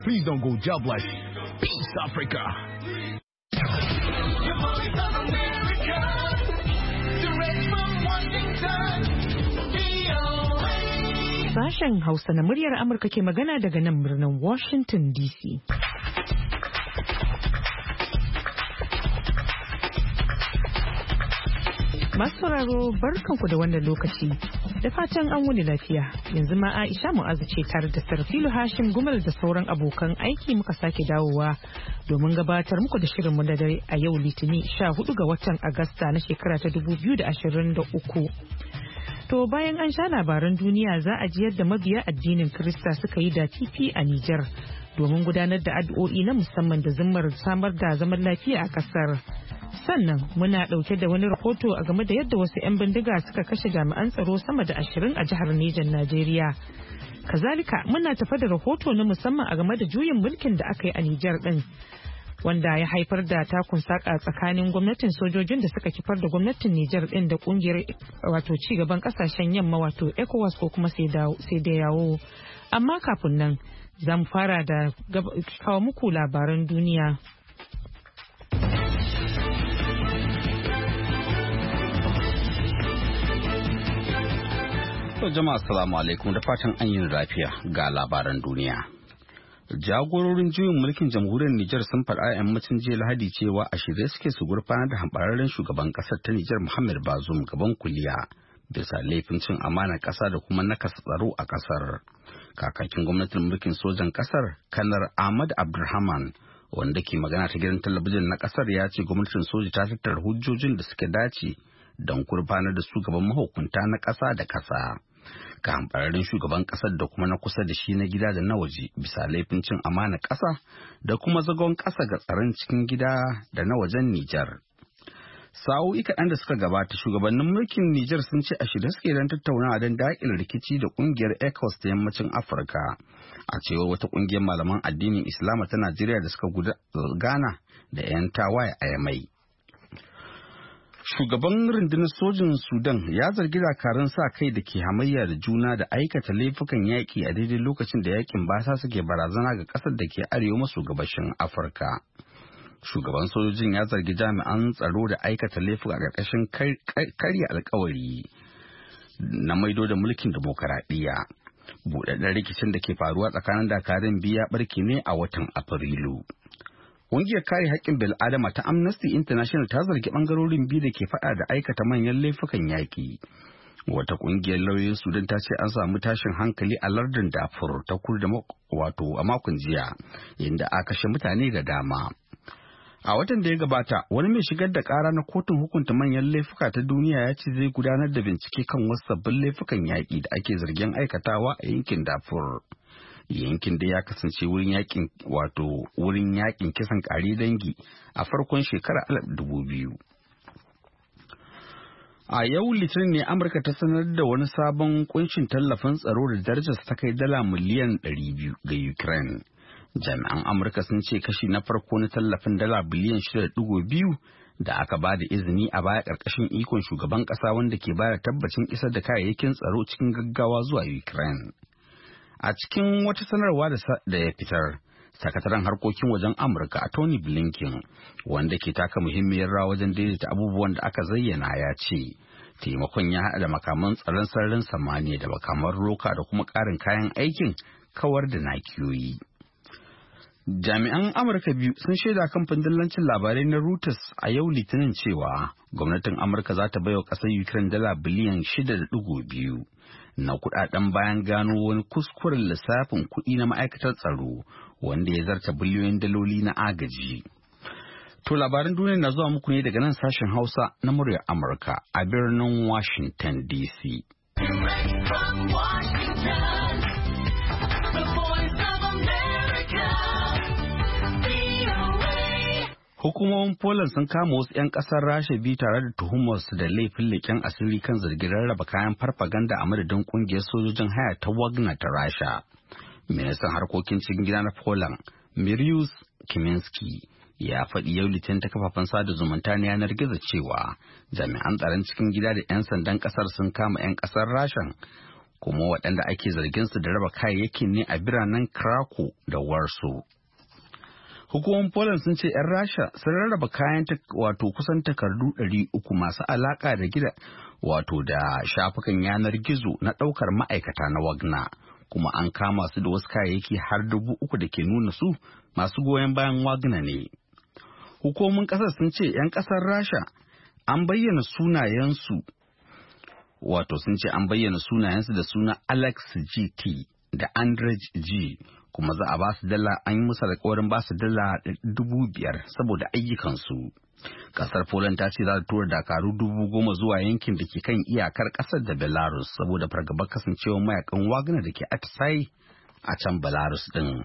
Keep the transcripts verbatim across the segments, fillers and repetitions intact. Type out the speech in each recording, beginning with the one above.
Please don't go jobless. Peace, Africa. Sashen Hausa na muryar Amurka ke magana daga nan birnin Washington D C. Masu sauraro barkanku da wannan lokaci, da fatan an wuni lafiya. Yanzu ma Aisha Mu'azu ce tare da Sarfilu Hashim Gumal da sauran abokan aiki muka sake dawowa domin gabatar muku da shirinmu da dare a yau Litinin sha hudu ga watan Agusta na shekara ta dubu biyu da ashirin da uku. To bayan an sha labaran duniya za a ji yadda mabiya addinin Kirista suka yi da fifi a Nijar domin gudanar da addu'o'i na musamman da zimmar samar da zaman lafiya a kasar. Sannan muna ɗauke da wani rahoto a game da yadda wasu 'yan bindiga suka kashe jami'an tsaro sama da ashirin a jihar Nijar Najeriya. Kazalika muna tafa da rahoto na musamman a game da juyin mulkin da aka yi a Nijar ɗin, wanda ya haifar da takun saka tsakanin gwamnatin sojojin da suka kifar da gwamnatin Nijar ɗin da kungiyar wato ci gaban kasashen yamma wato ECOWAS ko kuma sai da yawo. Amma kafin nan za mu fara da kawo muku labaran duniya. To jama'a assalamu alaikum da fatan an yi lafiya ga labaran duniya. Jagororin juyin mulkin jamhuriyar Nijar sun faɗa a yammacin jiya Lahadi cewa a shirye suke su gurfanar da hambararren shugaban ƙasar ta Nijar Muhammad Bazoum gaban kuliya bisa laifin cin amanar ƙasa da kuma nakasa tsaro a ƙasar. Kakakin gwamnatin mulkin sojan ƙasar Kanar Ahmad Abdulrahman wanda ke magana ta gidan talabijin na ƙasar ya ce gwamnatin soja ta tattara hujjojin da suka dace don gurfanar da su gaban mahukunta na ƙasa da ƙasa. Ka hambararren shugaban kasar da kuma na kusa da shi na gida da na waje bisa laifin cin amana ƙasa da kuma zagon ƙasa ga tsaron cikin gida da na wajen Nijar. Sa'o'i kaɗan da suka gabata shugabannin mulkin Nijar sun ce a shirye suke don tattaunawa don daƙile rikici da ƙungiyar ECOWAS ta yammacin Afirka. A cewar wata ƙungiyar malaman addinin Islama ta Najeriya da suka gana da 'yan tawaye a Yamai. Shugaban rundunar sojin Sudan ya zargi dakarun sa kai da ke hamayya da juna da aikata laifukan yaƙi a daidai lokacin da yaƙin basa suke barazana ga ƙasar da ke arewa maso gabashin Afirka. Shugaban sojojin ya zargi jami'an tsaro da aikata laifuka a ƙarƙashin karya alkawari na maido da mulkin demokaradiyya. Buɗaɗɗen rikicin da ke faruwa tsakanin dakarun biyu ya ɓarke ne a watan Afrilu. Ƙungiyar kare haƙƙin bil'adama ta Amnesty International ta zargi ɓangarorin biyu da ke faɗa da aikata manyan laifukan yaƙi. Wata ƙungiyar lauyoyin Sudan ta ce an samu tashin hankali a lardin Darfur ta kudu da wato a makon jiya, inda aka kashe mutane da dama. A watan da ya gabata, wani mai shigar da ƙara na kotun hukunta manyan laifuka ta duniya ya ce zai gudanar da bincike kan wasu sabbin laifukan yaƙi da ake zargin aikatawa a yankin Darfur. Yankin da ya kasance wurin yakin wato wurin yakin kisan kare dangi a farkon shekarar alif dubu biyu. A yau Litinin ne Amurka ta sanar da wani sabon kunshin tallafin tsaro da darajarsa ta kai dala miliyan ɗari biyu ga Ukraine. Jami'an Amurka sun ce kashi na farko na tallafin dala biliyan shida da ɗigo biyu da aka ba da izini a baya ƙarƙashin ikon shugaban ƙasa wanda ke ba da tabbacin isar da kayayyakin tsaro cikin gaggawa zuwa Ukraine. A cikin wata sanarwa da ya fitar, sakataren harkokin wajen Amurka a Tony Blinken, wanda ke taka muhimmiyar rawa wajen daidaita abubuwan da aka zayyana ya ce, taimakon ya haɗa da makaman tsaron sararin samaniya da makaman roka da kuma ƙarin kayan aikin kawar da nakiyoyi. Jami'an Amurka biyu sun shaida kamfanin dillancin labarai na Reuters a yau Litinin cewa gwamnatin Amurka za ta baiwa ƙasar Ukraine dala biliyan shida da ɗigo biyu. Na kudaden bayan gano wani kuskuren lissafin kuɗi na ma'aikatar tsaro wanda ya zarta biliyoyin daloli na agaji. To labaran duniya na zuwa muku ne daga nan sashen Hausa na muryar Amurka a birnin Washington D C. Hukumomin Poland sun kama wasu 'yan ƙasar Rasha biyu tare da tuhumarsu da laifin leƙen asiri kan zargin rarraba kayan farfaganda a madadin ƙungiyar sojojin haya ta Wagner ta Rasha. Ministan harkokin cikin gida na Poland, Mariusz Kaminski, ya faɗi yau Litinin ta kafafen sada zumunta na yanar gizo cewa jami'an tsaron cikin gida da 'yan sandan ƙasar sun kama 'yan ƙasar Rashan kuma waɗanda ake zargin su da raba kayayyakin ne a biranen Krakow da Warsaw. Hukumomin Poland sun ce 'yan Rasha sun rarraba kayan wato kusan takardu ɗari uku masu alaƙa da gida wato da shafukan yanar gizo na ɗaukar ma'aikata na Wagner, kuma an kama su da wasu kayayyaki har dubu uku da ke nuna su masu goyon bayan Wagner ne. Hukumomin ƙasar sun ce 'yan ƙasar Rasha an bayyana sunayensu wato sun ce an bayyana sunayensu da suna Alex G T da Andrej G, kuma za a ba su dala an yi musu alƙawarin ba su dala dubu biyar saboda ayyukansu. Kasar Poland ta ce za ta tura dakaru dubu goma zuwa yankin da ke kan iyakar kasar da Belarus saboda fargabar kasancewar mayakan Wagner da ke atisaye a can Belarus din.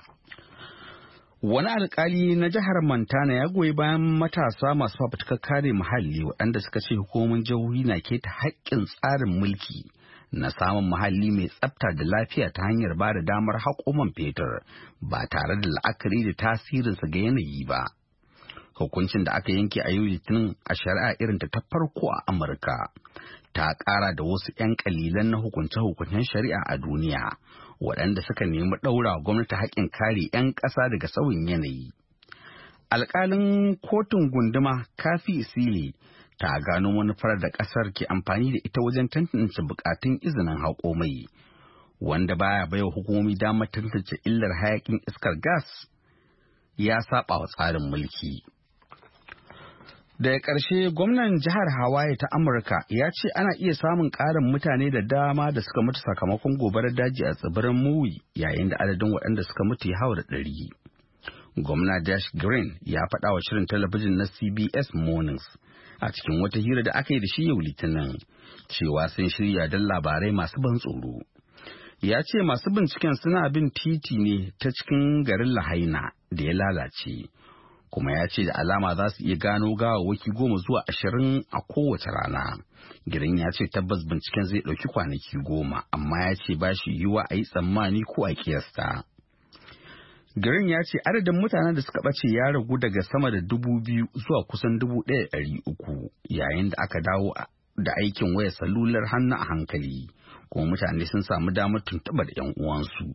Wani alkali na jihar Montana ya goyi bayan matasa masu fafutukar kare muhalli waɗanda suka ce hukumomin jihohi na keta haƙƙin tsarin mulki na samun muhalli mai tsafta da lafiya ta hanyar ba da damar haƙo man fetur ba tare da la'akari da tasirinsa ga yanayi ba. Hukuncin da aka yanke a yau Litinin a shari'a irin ta farko a Amurka ta ƙara da wasu 'yan ƙalilan na hukunce-hukuncen shari'a a duniya waɗanda suka nemi ɗaura gwamnati haƙƙin kare 'yan ƙasa daga sauyin yanayi. Alƙalin kotun gunduma Kathy Seeley ta gano manufar da ƙasar ke amfani da ita wajen tantance buƙatun izinin haƙo mai, wanda baya baiwa hukumomi damar tantance illar hayaƙin iskar gas ya saba wa tsarin mulki. Daga ƙarshe gwamnan jihar Hawaii ta Amurka ya ce ana iya samun ƙarin mutane da dama da suka mutu sakamakon gobarar daji a tsibirin Maui yayin da adadin waɗanda suka mutu ya haura ɗari. Gwamna Dash Green ya faɗa wa shirin talabijin na C B S Mornings a cikin wata hira da aka yi da shi yau Litinin cewa sun shirya don labarai masu ban tsoro. Ya ce masu binciken suna bin titi ne ta cikin garin Lahaina da ya lalace. Kuma ya ce da alama za su iya gano gawawwaki goma zuwa ashirin a kowace rana. Gidan ya ce tabbas binciken zai ɗauki kwanaki goma, amma ya ce ba shi yiwuwa a yi tsammani ko a kiyasta. Gidan ya ce adadin mutanen da suka ɓace ya ragu daga sama da dubu biyu zuwa kusan dubu ɗaya ɗari uku yayin da aka dawo da aikin wayar salular hannu a hankali, kuma mutane sun samu damar tuntuɓar 'yan uwansu.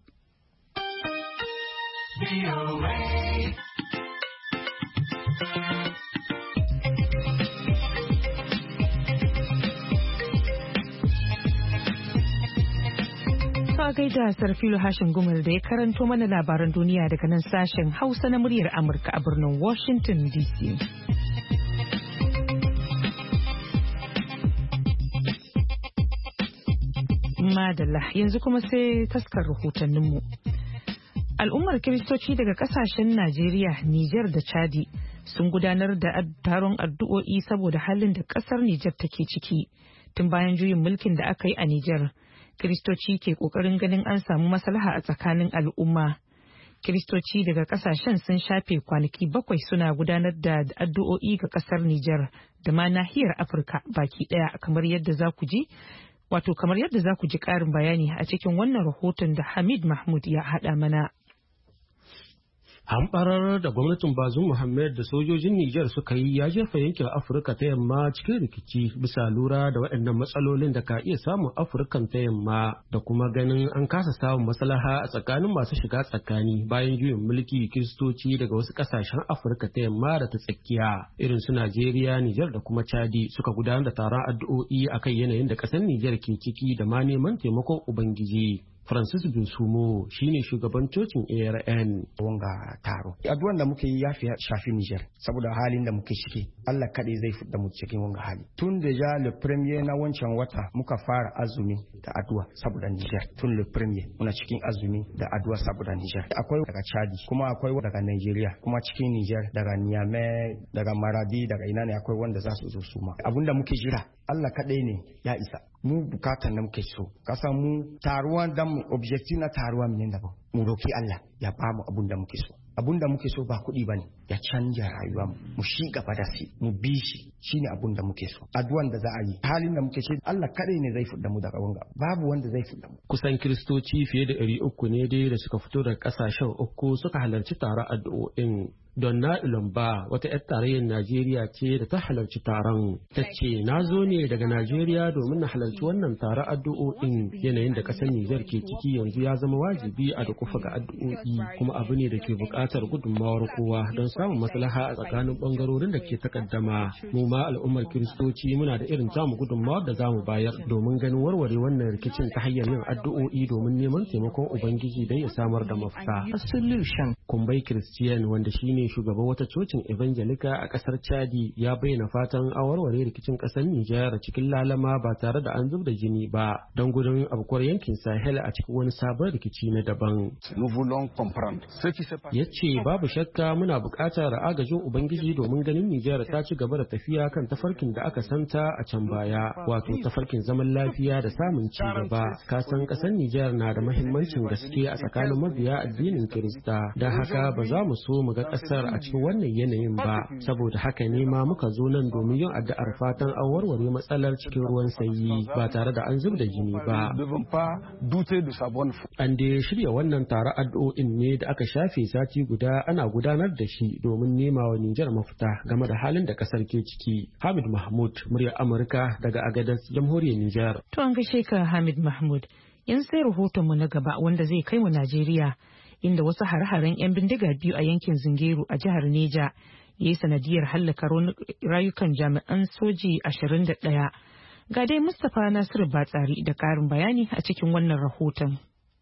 Ka gaida Sarfilu Hashin Gumal da ya karanto mana labaran duniya daga nan sashen Hausa na muryar Amurka a birnin Washington D C. Madalla yanzu kuma sai taskar rahotanninmu. Al'ummar Kiristoci daga kasashen Najeriya, Nijar da Chadi sun gudanar da taron addu'o'i saboda halin da kasar Nijar take ciki. Tun bayan juyin mulkin da aka yi a Nijar, Kiristoci ke kokarin ganin an samu maslaha a tsakanin al'umma. Kiristoci daga kasashen sun shafe kwanaki bakwai suna gudanar da addu'o'i ga kasar Nijar da ma nahiyar Afirka baki daya, kamar yadda za ku ji wato kamar yadda za ku ji ƙarin bayani a cikin wannan rahoton da Hamid Mahmud ya haɗa mana. Hamɓarar da gwamnatin Bazoum Mohammed da sojojin Nijar suka yi ya jefa yankin Afirka ta yamma cikin rikici bisa lura da waɗannan matsalolin da ka iya samun Afirkan ta yamma da kuma ganin an kasa samun maslaha a tsakanin masu shiga tsakani bayan juyin mulki Kiristoci daga wasu ƙasashen Afirka ta yamma da ta tsakiya irin su Najeriya, Nijar da kuma Chadi suka gudanar da taron addu'o'i akan yanayin da ƙasar Nijar ke ciki da ma neman taimakon Ubangiji. Francis Binsumo shine shugaban cocin A R N. Wanga taro. Addu'an da muke yi ya fi shafi Niger saboda halin da muke ciki. Allah kaɗai zai fita mu cikin wanga hali. Tun da ja le premier na wancan wata muka fara azumi da addu'a saboda Niger. Tun le premier muna cikin azumi da addu'a saboda Niger. Akwai daga Chadi kuma akwai daga Nigeria kuma cikin Niger daga Niamey daga Maradi daga ina ne akwai wanda za su zo su ma. Abinda muke jira Allah kaɗai ne ya isa. Mu bukatan da muke so. Kasa mu taruwan dan objective na taruwa min da ba. Mu roki Allah ya ba mu abun da muke so. Abun da muke so ba kuɗi bane, ya canja rayuwa mu. Mu shi gaba da shi, mu bi shi, shine abun da muke so. Addu'an da za a yi, halin da muke shi Allah kadai ne zai fidda mu daga wanga. Babu wanda zai fidda mu. Kusan Kiristoci fiye da ɗari uku ne dai da suka fito daga ƙasashen uku suka halarci taron addu'o'in. Donna Ilomba wata 'yar tarayyar Najeriya ce da ta halarci taron. Ta ce na zo ne daga Najeriya domin na halarci wannan taron addu'o'in. Yanayin da ƙasar Nijar ke ciki yanzu ya zama wajibi a da kufa ga addu'o'i kuma abu ne da ke buƙatar gudunmawar kowa don samun maslaha a tsakanin ɓangarorin da ke takaddama. Mu ma al'ummar Kiristoci muna da irin tamu gudunmawar da za mu bayar domin ganin warware wannan rikicin ta hanyar yin addu'o'i domin neman taimakon Ubangiji don ya samar da mafita. Solution. Kumbai Christian wanda shine shugaban wata cocin Evangelika a kasar Chadi ya bayyana fatan a warware rikicin kasar Nijar cikin lalama ba tare da an zub da jini ba don gudun abkuwar yankin Sahel a cikin wani sabon rikici na daban. Ya ce babu shakka muna buƙatar agajin Ubangiji domin ganin Nijar ta ci gaba da tafiya kan tafarkin da aka santa a can baya wato tafarkin zaman lafiya da samun ci gaba. Kasan kasar Nijar na da mahimmancin gaske a tsakanin mabiya addinin Kirista da haka ba za mu so mu ga ƙasar a cikin wannan yanayin ba saboda haka ne ma muka zo nan domin yin addu'ar fatan an warware matsalar cikin ruwan sanyi ba tare da an zub da jini ba. An dai shirya wannan taron addu'o'in ne da aka shafe sati guda ana gudanar da shi domin nema wa Nijar mafita game da halin da ƙasar ke ciki. Hamid Mahmud, muryar Amurka daga Agadez, Jamhuriyar Nijar. To an gaishe ka Hamid Mahmud. Yanzu sai rahotonmu na gaba wanda zai kai mu Najeriya. Inda wasu hare-haren 'yan bindiga biyu a yankin Zungeru a jihar Neja ya yi sanadiyar hallaka rayukan jami'an soji ashirin da ɗaya. Ga dai Mustapha Nasiru Batsari da ƙarin bayani a cikin wannan rahoton.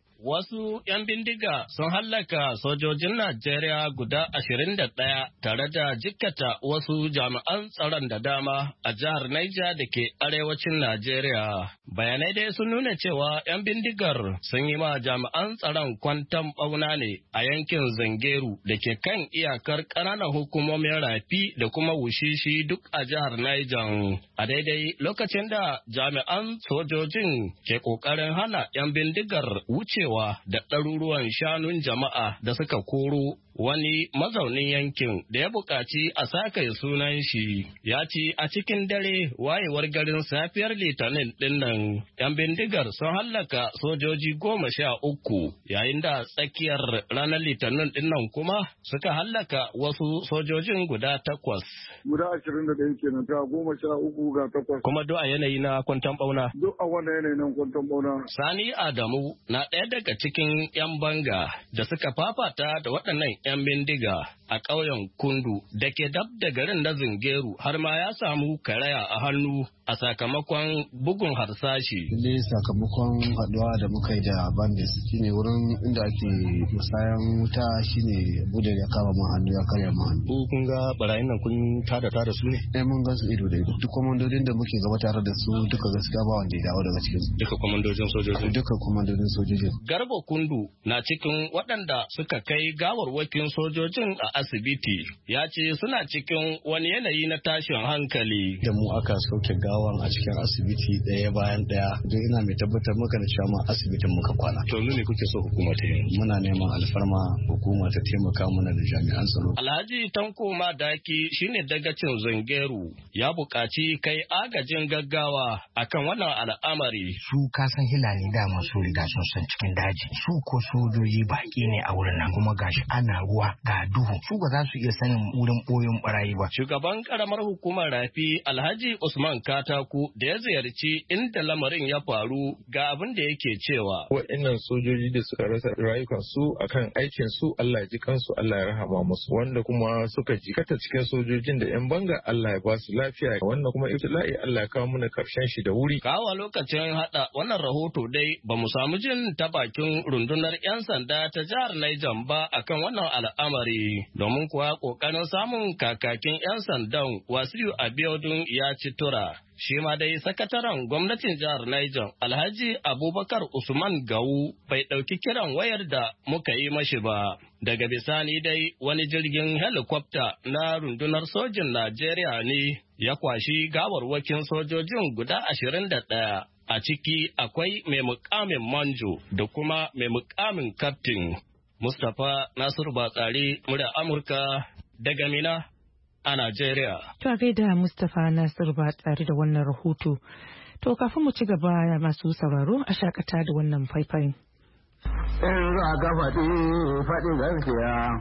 Wasu 'yan bindiga sun hallaka sojojin Najeriya guda ashirin da ɗaya tare da jikkata wasu jami'an tsaron da dama a jihar Niger da ke arewacin Najeriya. Bayanai dai sun nuna cewa 'yan bindigar sun yi ma jami'an tsaron kwantan ɓauna ne a yankin Zangeru da ke kan iyakar ƙananan hukumomin Rafi da kuma Wushishi duk a jihar Niger. A daidai lokacin da jami'an sojojin ke ƙoƙarin hana 'yan bindigar wucewa da ɗaruruwan shanun jama'a da suka koro, wani mazaunin yankin da ya buƙaci a sake sunan shi ya ce a cikin dare wayewar garin safiyar litinin dinnan 'yan bindigar sun hallaka sojoji goma sha uku yayin da tsakiyar ranar litinin dinnan kuma suka hallaka wasu sojojin guda takwas. Guda ashirin da ɗaya kenan ta goma sha uku ga takwas. Kuma duk a yanayi na kwanton ɓauna? Duk a wannan yanayi na kwanton ɓauna. Sani Adamu na ɗaya daga cikin 'yan banga da suka fafata da waɗannan 'yan bindiga a ƙauyen Kundu da ke dab da garin na Zungeru har ma ya samu karaya a hannu a sakamakon bugun harsashi. Ne sakamakon haɗuwa da muka yi da bandits shine wurin inda ake musayan wuta shine bude ya kama mu hannu ya karya mu hannu. Kun ga barayin nan kun tada tada su ne? Eh mun ga su ido da ido. Duk komandodin da muke gaba tare da su duka gaskiya ba wanda ya dawo daga cikin su. Duka komandojin sojojin? Duka komandodin sojojin. Garba Kundu na cikin waɗanda suka kai gawarwakin sojojin a asibiti. Ya ce suna cikin wani yanayi na tashin hankali. Da mu aka sauke gawan a cikin asibiti ɗaya bayan ɗaya. Don ina mai tabbatar maka da cewa ma asibitin muka kwana. To ne kuke so hukuma ta yi? Muna neman alfarma hukuma ta taimaka mana da jami'an tsaro. Alhaji Tanko Madaki shine dagacin Zungeru ya buƙaci kai agajin gaggawa akan wannan al'amari. Su kasan Hilani dama su riga sun san cikin daji. Su ko sojoji baƙi ne a wurin nan kuma gashi ana ruwa ga duhu. Su ba za su iya sanin wurin ɓoyon barayi ba. Shugaban karamar hukumar Rafi Alhaji Usman Katako da ya ziyarci inda lamarin ya faru ga abin da yake cewa. Waɗannan sojoji da suka rasa rayukansu akan aikin su Allah ya ji kansu Allah ya rahama musu wanda kuma suka jikata cikin sojojin da yan banga Allah ya ba su lafiya wannan kuma ibtila'i Allah ya kawo mana karshen shi da wuri. Kawa lokacin hada wannan rahoto dai ba mu samu jin ta bakin rundunar 'yan sanda ta jihar Niger ba akan wannan al'amari domin kuwa kokarin samun kakakin 'yan sandan Wasiu Abiodun ya ci tura. Shi ma dai sakataren gwamnatin jihar Niger Alhaji Abubakar Usman Gawu bai ɗauki kiran wayar da muka yi mashi ba. Daga bisani dai wani jirgin helikwafta na rundunar sojin Najeriya ne ya kwashi gawarwakin sojojin guda ashirin da ɗaya. A ciki akwai mai mukamin manjo da kuma mai mukamin kaftin. Mustapha Nasiru Batsari, murya Amurka daga Mina a Najeriya. To a gaida Mustapha Nasiru Batsari da wannan rahoto. To kafin mu ci gaba masu sauraro a shakata da wannan faifayin. In za ka faɗi faɗi gaskiya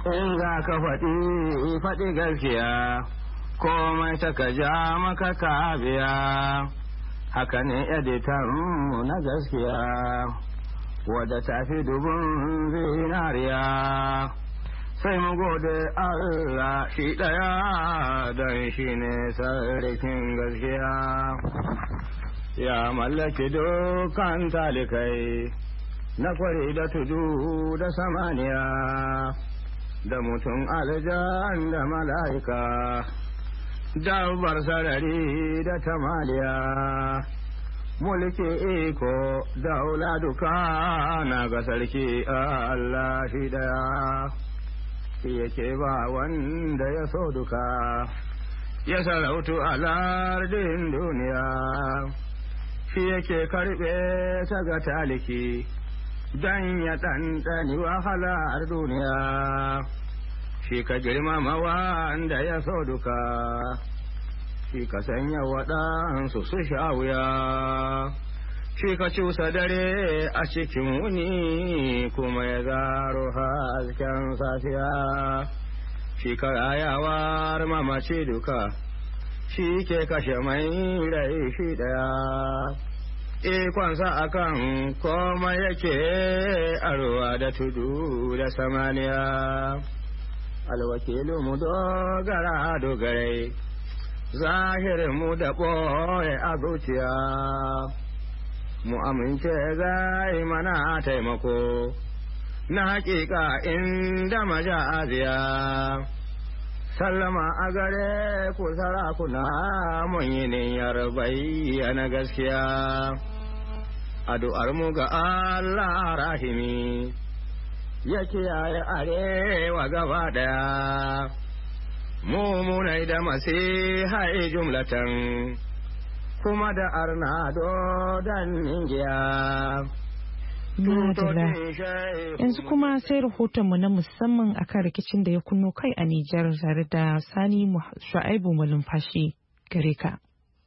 in za ka faɗi faɗi gaskiya komai ta ka ja maka kabiya haka ne editan mu na gaskiya wadda ta fi dubun zinariya sai mu gode Allah shi ɗaya don shi ne sarrafin gaskiya ya mallaki dukkan talikai na kwari da tudu da samaniya da mutum aljan da mala'ika dabbar sarari da tamaliya mulki iko daula duka na ga sarki Allah shi daya shi yake ba wanda ya so duka ya sarautu a lardin duniya shi yake karbe ta ga taliki dan ya ɗanɗani wahalar duniya shi ka girmama wanda ya so duka shi ka sanya waɗansu su sha wuya shi ka cusa dare a cikin wuni kuma ya zaro hasken safiya shi ka rayawar mamaci duka shi ke kashe mai rai shi ɗaya ikonsa akan koma yake arwa da tudu da samaniya alwakilu mu dogara dogare zahirin mu da ɓoye a zuciya mu amince zai mana taimako na hakika inda majaziya sallama a gare ku sarakuna mun yi niyyar bayyana gaskiya addu'ar mu ga Allah rahimi ya kiyaye arewa gaba daya mu munai da masihai jumlatan kuma da arnado dan ningiya. Yanzu kuma sai rahotonmu na musamman akan rikicin da ya kunno kai a Nijar tare da Sani Shu'aibu Malumfashi gare ka.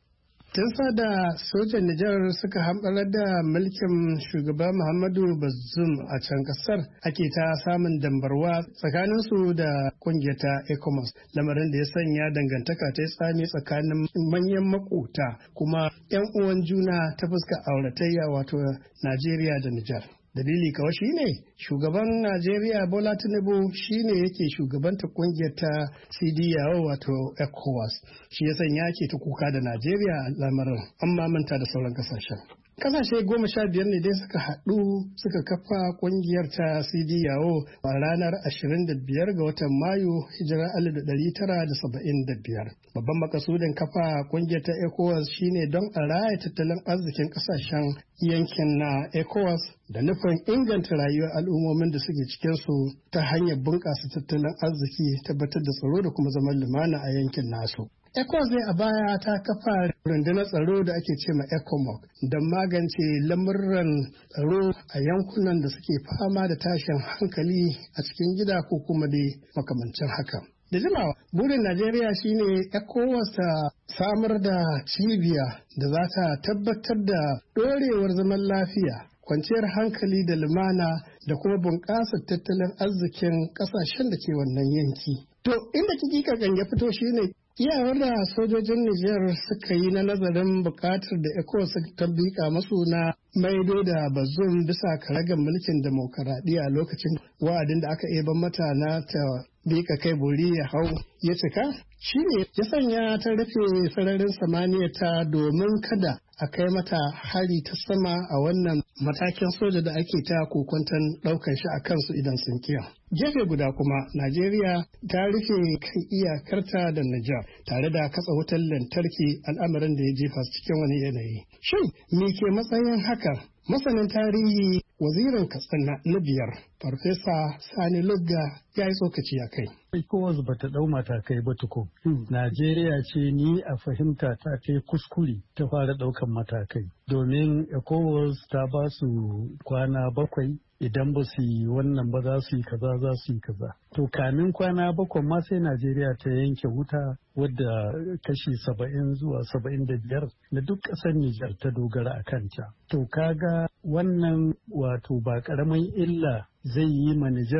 Tun sada sojan Nijar suka hamɓarar da mulkin shugaba Muhammadu Bazoum a can kasar ake ta samun dambarwa tsakaninsu da kungiyar ta ECOWAS, lamarin da ya sanya dangantaka ta tsami tsakanin manyan makota kuma 'yan uwan juna ta fuska auratayya wato Najeriya da Nijar. Dalili kawai shi ne shugaban Najeriya Bola Tinubu shi ne yake shugabanta kungiyar ta C D A O wato ECOWAS. Shi ya sanya ke ta kuka da Najeriya a lamarin an mamanta da sauran kasashen. Kasashe goma sha biyar ne dai suka haɗu suka kafa kungiyar ta C D A O a ranar ashirin da biyar ga watan Mayu hijirar alif da ɗari tara da saba'in da biyar. Babban makasudin kafa kungiyar ta ECOWAS shine don a raya tattalin arzikin kasashen yankin na ECOWAS da nufin inganta rayuwar al'ummomin da suke cikinsu ta hanyar bunƙasa tattalin arziki, tabbatar da tsaro da kuma zaman lumana a yankin nasu. ECOWAS zai a baya ta kafa rundunar tsaro da ake ce ma ECOMOG don magance lamurran tsaro a yankunan da suke fama da tashin hankali a cikin gida ko kuma dai makamancin haka. Da jimawa, burin Najeriya shine ECOWAS ta samar da cibiya da za ta tabbatar da ɗorewar zaman lafiya, kwanciyar hankali da lumana da kuma bunƙasar tattalin arzikin ƙasashen da ke wannan yanki. To, inda kikikakan ya fito shine iyawar da sojojin Nijar suka yi na nazarin bukatar da ECOWAS ta bika masu na maido da Bazoum bisa karagar mulkin demokaradiyya lokacin wa'adin da aka eba mata na ta bika kai bori ya hau ya cika shi ne ya sanya ta rufe sararin samaniya ta domin kada a kai mata hari ta sama a wannan matakin soja da ake ta kokwanton ɗaukar shi a kansu idan sun kiya. Gefe guda kuma Najeriya ta rufe kan iyakarta da Nijar tare da katsa wutar lantarki al'amarin da ya jefa cikin wani yanayi. Shin me ke matsayin haka? Masanin tarihi wazirin Katsina na biyar Farfesa Sani Lugga ya yi tsokaci a kai. ECOWAS ba ta ɗau matakai ba tuko. Najeriya ce ni a fahimta ta kai kuskure ta fara ɗaukan matakai. Domin ECOWAS ta ba su kwana bakwai idan ba su yi wannan ba za su yi kaza za su yi kaza. To kamin kwana bakwai ma sai Najeriya ta yanke wuta wadda kashi saba'in zuwa saba'in da biyar na duk ƙasar Nijar ta dogara a kanta. To kaga wannan wato ba ƙaramin illa zai yi ma Nijar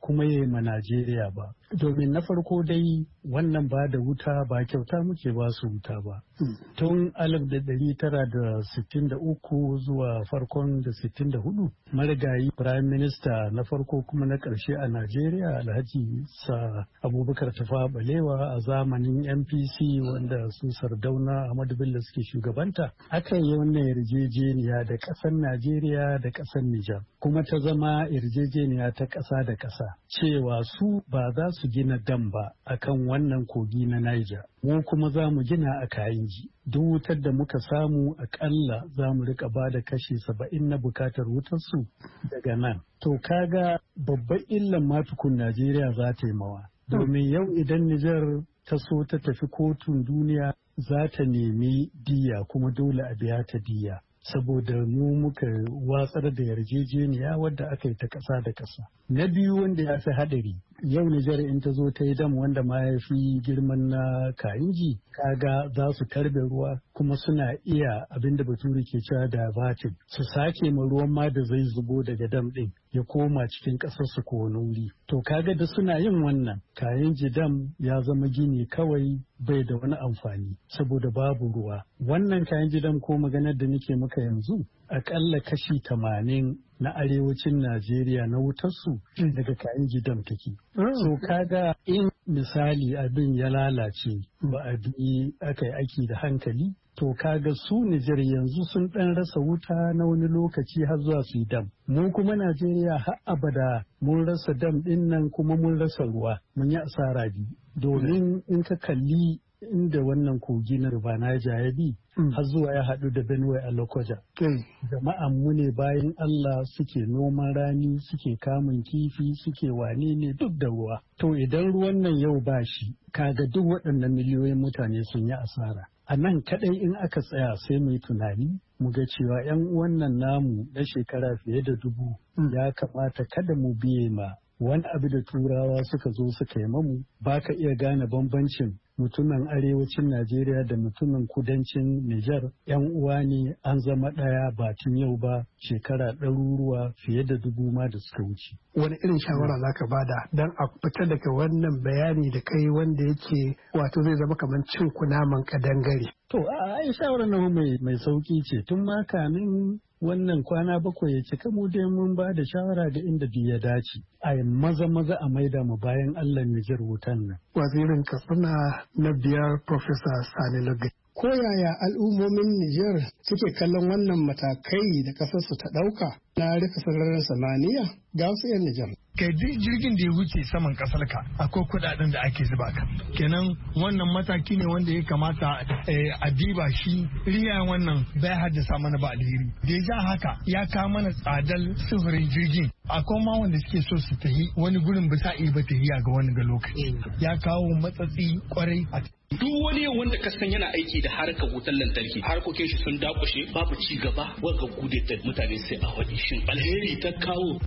kuma ya ma Najeriya ba. Domin na farko dai wannan ba da wuta ba kyauta muke ba su wuta ba. Tun alif da ɗari tara da sittin da uku zuwa farkon da sittin da hudu marigayi Prime Minister na farko kuma na ƙarshe a Najeriya Alhaji Sa Abubakar Tafawa Balewa a zamanin N P C wanda su Sardauna Ahmadu Bello suke shugabanta. Aka yi wannan yarjejeniya da ƙasar Najeriya da ƙasar Nijar kuma ta zama yarjejeniya ta ƙasa da ƙasa cewa su ba za su gina dam ba akan wannan kogi na Niger. Mu kuma za mu gina a Kayinji. Duk wutar da muka samu akalla za mu rika ba da kashi saba'in na bukatar wutarsu daga nan. To kaga babban illan matukun Najeriya za ta yi mawa. Domin yau idan Nijar ta so ta tafi kotun duniya za ta nemi diya kuma dole a biya ta diya. Saboda mu muka watsar da yarjejeniya wadda aka yi ta ƙasa da ƙasa. Na biyu wanda ya fi haɗari, yau Nijar in ta zo ta yi dam wanda ma ya fi girman na Kayinji, kaga za su tarbe ruwa kuma suna iya abinda Bature ke cewa diverting, su sake ma ruwan ma da zai zubo daga dam ɗin ya koma cikin ƙasar su ko wani wuri. To kaga da suna yin wannan, Kayinji dam ya zama gini kawai bai da wani amfani saboda babu ruwa. Wannan Kayinji dam ko maganar da nake maka yanzu, akalla kashi tamanin na arewacin Najeriya na wutarsu daga Kayinji dam take. So kaga in misali abin ya lalace ba a bi aka yi aiki da hankali, to kaga su Nijar yanzu sun ɗan rasa wuta na wani lokaci har zuwa su yi dam. Mu kuma Najeriya har abada mun rasa dam ɗin nan kuma mun rasa ruwa, mun yi asara biyu. Domin in ka kalli inda wannan kogi na River Niger ya bi har zuwa ya haɗu da Benue a Lokoja. Jama'an mu ne bayan Allah suke noman rani, suke kamun kifi, suke wane ne duk da ruwa. To idan ruwan nan yau ba shi, kaga duk waɗannan miliyoyin mutane sun yi asara. A nan kaɗai in aka tsaya sai mu yi tunani, mu ga cewa 'yan uwan nan namu na shekara fiye da dubu ya kamata kada mu biye ma wani abu da turawa suka zo suka yi mamu. Ba ka iya gane bambancin mutumin arewacin Najeriya da mutumin kudancin Nijar. Yan uwa ne, an zama ɗaya ba tun yau ba, shekara ɗaruruwa fiye da dubu ma da suka wuce. Wani irin shawara za ka bada don a fita daga wannan bayani da kai wanda yake wato zai zama kamar cin kunaman kadangare? To a ai shawarar nan mai mai sauki ce, tun ma kamin wannan kwana bakwai ya cika mu dai mun ba da shawara ga inda duk ya dace. A maza maza a maida mu bayan Allah Nijar wutan nan. Wazirin Katsina na biyar Professor Sani Lagos. Ko yaya al'ummomin Nijar suke kallon wannan matakai da ƙasarsu ta ɗauka na rufe sararin samaniya ga wasu 'yan Nijar? Kai duk jirgin da ya wuce saman kasar ka akwai kudaden da ake zuba ka, kenan wannan mataki ne wanda ya kamata a diba shi. Riya wannan bai haddasa mana ba alheri, da ya ja haka ya kawo mana tsadar sufurin jirgin. Akwai ma wanda suke so su tahi wani gurin ba sa iya ba tahiya ga wani ga lokaci, ya kawo matsatsi kwarai a duk wani wanda ka san yana aiki da harkar wutar lantarki harkokin shi sun dakushe, babu ci gaba, wanga gude da mutane sai a wani shin alheri ta kawo.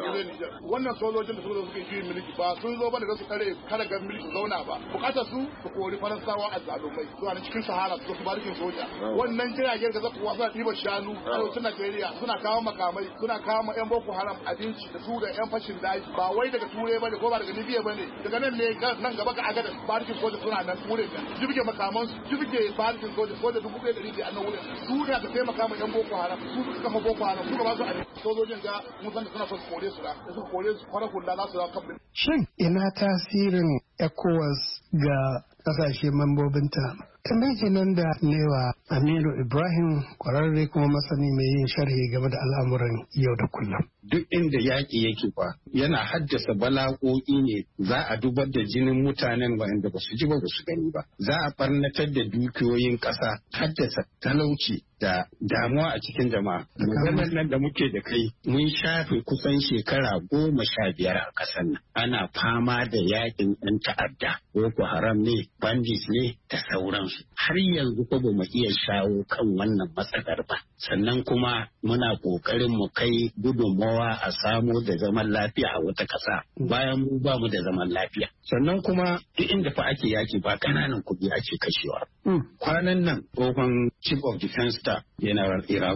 Wannan sojojin da suka zo suka yi mulki ba sun zo bane da su kare kada ga mulki su zauna ba, bukatar su su kori faransawa a zalumai zuwa cikin sahara su su barikin soja. Wannan jiragen da za ku wasa ɗiba shanu a arewacin Najeriya suna kawo makamai, suna kawo ma yan Boko Haram abinci da su da yan fashin daji, ba wai daga Turai bane ko ba daga Libya bane, daga nan ne nan gaba ga agadas barikin soja suna nan wurin da jibge makaman su jibge barikin soja soja dubu ɗaya da ɗari a nan wurin su da ka taimaka ma yan Boko Haram, su suka kafa Boko Haram, su ba su a sojojin ga mun san da suna so su kore su da su kore su fara kula za su da kabin. Shin ina tasirin ECOWAS ga kasashe mambobinta? Tambayar kenan da newa Aminu Ibrahim, kwararre kuma masani mai yin sharhi game da al'amuran yau da kullum. Duk inda yaƙi yake fa yana haddasa bala'o'i ne, za a dubar da jinin mutanen waɗanda ba su ji ba su gani ba, za a ɓarnatar da dukiyoyin ƙasa, haddasa talauci da damuwa a cikin jama'a. Maganar nan da muke da kai mun shafe kusan shekara goma sha biyar a ƙasar nan. Ana fama da yaƙin ɗan ta'adda, Boko Haram ne, bandits ne da sauransu. Har yanzu ko ba mu iya shawo kan wannan matsalar ba. Sannan kuma muna ƙoƙarin mu kai gudunmawa a samo da zaman lafiya a wata ƙasa bayan mu ba mu da zaman lafiya. Sannan kuma duk inda fa ake yaki ba ƙananan kuɗi ake kashewa. Kwanan nan tsohon Chief of Defense Staff General Iragu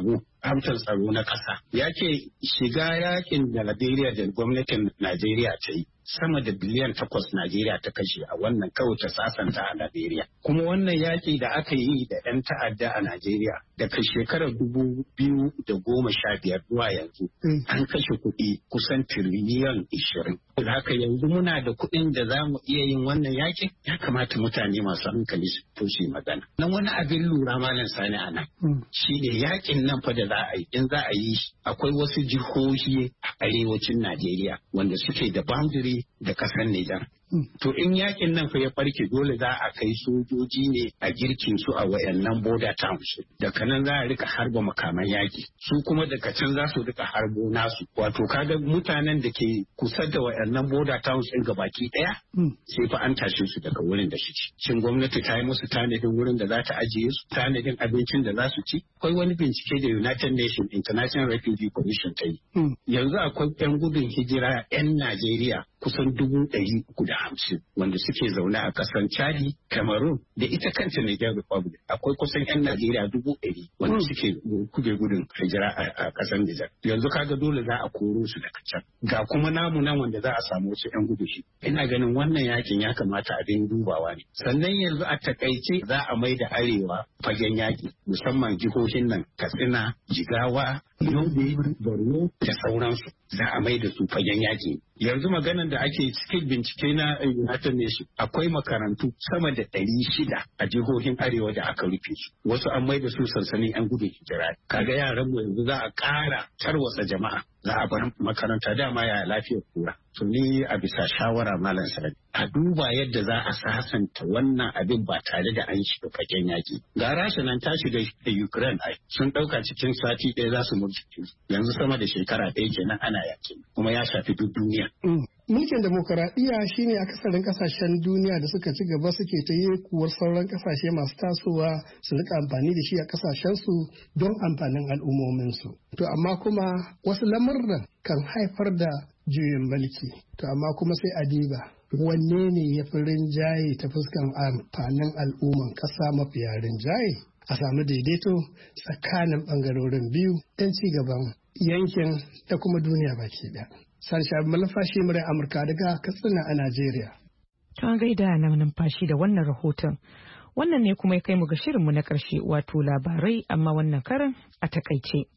hamtar tsaro na ƙasa. Ya ce shiga yakin da Najeriya da gwamnatin Najeriya ta yi sama da biliyan takwas Najeriya ta kashe a wannan kawai ta sasanta a Najeriya. Kuma wannan yaƙi da aka yi da 'yan ta'adda a Najeriya daga shekarar dubu biyu da goma sha biyar zuwa yanzu an kashe kuɗi kusan tiriliyan ishirin. Da haka yanzu muna da kuɗin da za mu iya yin wannan yaƙin, ya kamata mutane masu hankali su toshe magana. Nan wani abin lura malam Sani a nan shi ne yaƙin nan fa da za a yi in za a yi shi akwai wasu jihohi a arewacin Najeriya wanda suke da boundary da kasar Nijar. To in yakin nan fa ya farke dole za a kai sojoji ne a girkin su a wayannan border towns. Daga nan za a rika harba makaman yaki. Su kuma daga can za su rika harbo nasu. Wato kaga mutanen da ke kusa da wayannan border towns din gabaki daya sai fa an tashe su daga wurin da suke. Shin gwamnati ta yi musu tanadin wurin da za ta ajiye su, tanadin abincin da za su ci? Akwai wani bincike da United Nations International Refugee Commission ta yi. Yanzu akwai 'yan gudun hijira 'yan Najeriya kusan dubu ɗari uku da hamsin wanda suke zaune a ƙasar Chadi, Cameroon da ita kanta Niger Republic. Akwai kusan 'yan Najeriya dubu ɗari wanda suke kuge gudun hijira a ƙasar Niger. Yanzu kaga dole za a koro su daga can. Ga kuma namu nan wanda za a samu wasu 'yan gudu shi. Ina ganin wannan yakin ya kamata abin dubawa ne. Sannan yanzu a takaice za a mai da arewa fagen yaki musamman jihohin nan Katsina, Jigawa, Yobe, Borno da sauransu. Za a mai da su fagen yaki. Yanzu maganan da ake cikin bincike na United Nations akwai makarantu sama da ɗari shida a jihohin arewa da aka rufe su. Wasu an mai da su sansanin 'yan gudun hijira. Kaga yaran mu yanzu za a ƙara tarwatsa jama'a. Za a bar makaranta dama ya lafiyar kura. To ni a bisa shawara Malam Sani a duba yadda za a sasanta wannan abin ba tare da an shiga fagen yaki. Ga Rasha nan ta shiga da Ukraine ai sun ɗauka cikin sati ɗaya za su murkushe yanzu sama da shekara ɗaya kenan ana yaki kuma ya shafi duk duniya. Mulkin demokuraɗiyya shine akasarin kasashen duniya da suka ci gaba suke ta yi kuwar sauran kasashe masu tasowa su rika amfani da shi a kasashensu don amfanin al'ummominsu. To amma kuma wasu lamurran kan haifar da juyin mulki. To amma kuma sai a diba wanne ne ya fi rinjaye ta fuskan amfanin al'umman ƙasa mafiya rinjaye? A samu daidaito tsakanin ɓangarorin biyu don ci gaban yankin da kuma duniya baki ɗaya. Sarsha Malfashi murai Amurka daga Katsina a Najeriya. Ta gaida na numfashi da wannan rahoton. Wannan ne kuma ya kai mu ga shirinmu na ƙarshe wato labarai amma wannan karin a takaice.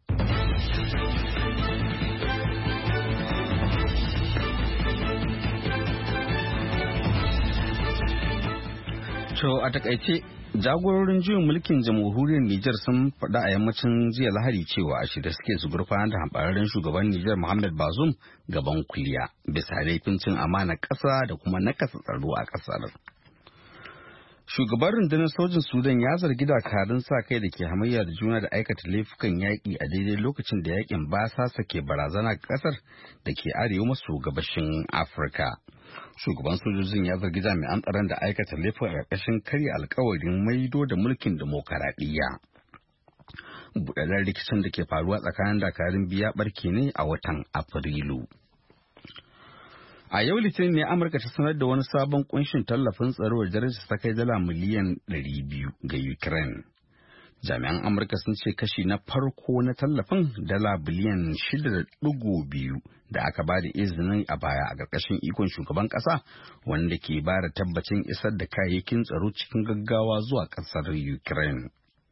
To a takaice jagororin juyin mulkin jamhuriyar Nijar sun faɗa a yammacin jiya Lahadi cewa a shirye suke su gurfanar da hambararren shugaban Nijar Muhammad Bazoum gaban kuliya bisa laifin cin amana ƙasa da kuma nakasa tsaro a ƙasar. Shugaban rundunar sojin Sudan ya zargi dakarun sa kai da ke hamayya da juna da aikata laifukan yaƙi a daidai lokacin da yaƙin basasa ke barazana ga ƙasar da ke arewa maso gabashin Afirka. Shugaban sojojin ya zargi jami'an tsaron da aikata laifin a ƙarƙashin karya alkawarin maido da mulkin demokaradiyya. Buɗaɗɗen rikicin da ke faruwa tsakanin dakarun biya ɓarke ne a watan Afrilu. A yau Litinin ne Amurka ta sanar da wani sabon kunshin tallafin tsaro da darajar ta kai dala miliyan ɗari biyu ga Ukraine. Jami'an Amurka sun ce kashi na farko na tallafin dala biliyan shida da ɗigo biyu da aka ba da izinin a baya a ƙarƙashin ikon shugaban ƙasa wanda ke ba da tabbacin isar da kayayyakin tsaro cikin gaggawa zuwa ƙasar Ukraine.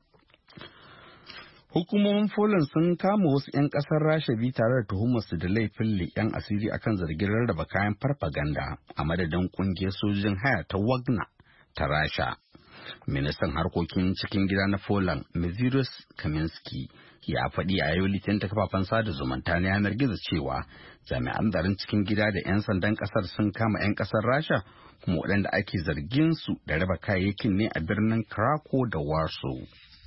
Hukumomin Poland sun kama wasu 'yan ƙasar Rasha biyu tare da tuhumarsu da laifin leƙen asiri akan zargin rarraba kayan farfaganda a madadin ƙungiyar sojojin haya ta Wagner ta Rasha. Ministan harkokin cikin gida na Poland, Mezirus Kaminski, ya faɗi a yau Litinin ta kafafen sada zumunta na yanar gizo cewa jami'an tsaron cikin gida da 'yan sandan ƙasar sun kama 'yan ƙasar Rasha kuma waɗanda ake zargin su da raba kayayyakin ne a birnin Krakow da Warsaw.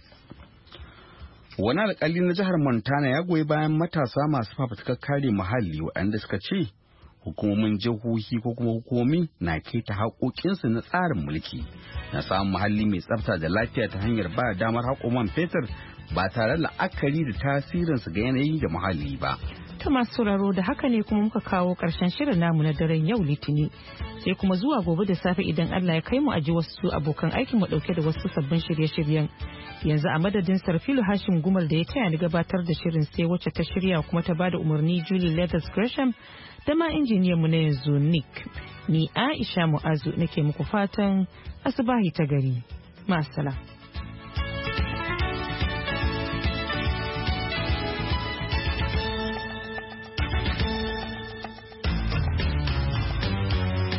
Wani alƙali na jihar Montana ya goyi bayan matasa masu fafutukar kare muhalli waɗanda suka ce hukumomin jihohi ko kuma hukumomi na keta haƙoƙinsu na tsarin mulki na samun muhalli mai tsafta da lafiya ta hanyar ba damar haƙo man fetur ba tare da la'akari da tasirinsu ga yanayi da muhalli ba ta masu sauraro da haka ne kuma muka kawo ƙarshen shirin namu na daren yau Litini. Sai kuma zuwa gobe da safe idan Allah ya kai mu aji wasu abokan aikin mu dauke da wasu sabbin shirye-shiryen. Yanzu a madadin Sarfilu Hashim Gumal da ya taya ni gabatar da shirin sai wacce ta shirya kuma ta bada umarni Julie Leathers Gresham da ma injiniyan mu na yanzu Nick. Ni Aisha Mu'azu nake muku fatan asubahi ta gari. Ma'assalam.